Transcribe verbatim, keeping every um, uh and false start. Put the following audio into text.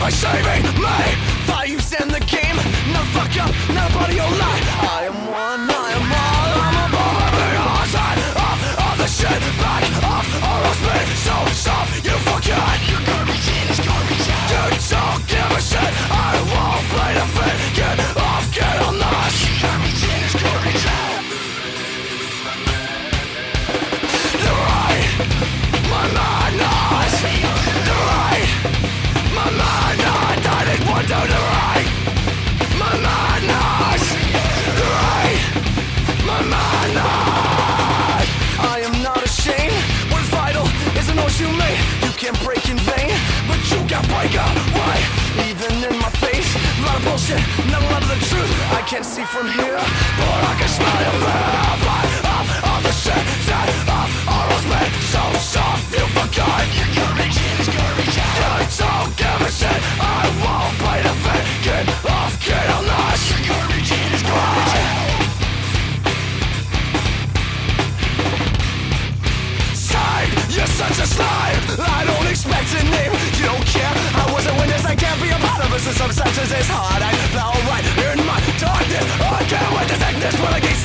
by saving me. Thought you stand the game. No fuck up, not a part of your life. I am one, I am all. I'm above every outside of all the shit. Back off, or else me so soft you forget. Your garbage in is garbage out. You don't give a shit. I won't play the fit. Get off, get on this. Your garbage in is garbage out. The right, my madness. The right, my madness. I think one to the right, my madness. The right, my madness. I am not ashamed. What's vital is an ocean you made. You can't break in vain, but you got breaker. Why? Even in my face, a lot of bullshit, not a lot of the truth. I can't see from here, but I can smell your breath. Fly off all the shit that off all was made so soft you forgot. Your garbage in is garbage out. You don't give a shit. I won't play the fit. Get off, get on this. Your garbage in is garbage out. Side, you're such a slime. I don't expect a name. You don't care. I was a witness. I can't be a part of it. So some such as this hard. I fell right in my darkness. I can't wait to take this when I get